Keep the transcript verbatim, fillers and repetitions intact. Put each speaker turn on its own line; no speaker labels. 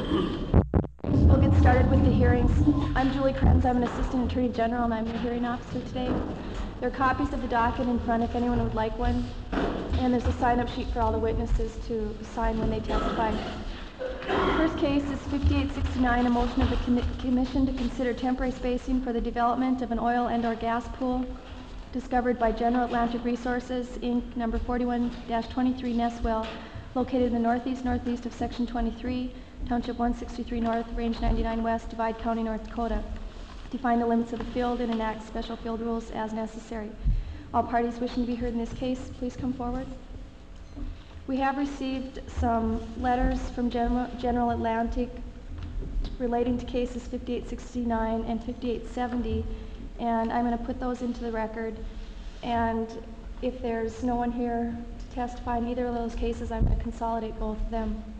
We'll get started with the hearings. I'm Julie Krenz. I'm an Assistant Attorney General, and I'm the hearing officer today. There are copies of the docket in front if anyone would like one, and there's a sign-up sheet for all the witnesses to sign when they testify. The first case is fifty-eight sixty-nine, a motion of the Com Commission to consider temporary spacing for the development of an oil and or gas pool discovered by General Atlantic Resources, Incorporated, number forty-one dash twenty-three Ness Well, located in the northeast northeast of Section twenty-three, Township one sixty-three North, Range ninety-nine West, Divide County, North Dakota. Define the limits of the field and enact special field rules as necessary. All parties wishing to be heard in this case, please come forward. We have received some letters from General, General Atlantic relating to cases fifty-eight sixty-nine and fifty-eight seventy, and I'm going to put those into the record. And if there's no one here to testify in either of those cases, I'm going to consolidate both of them.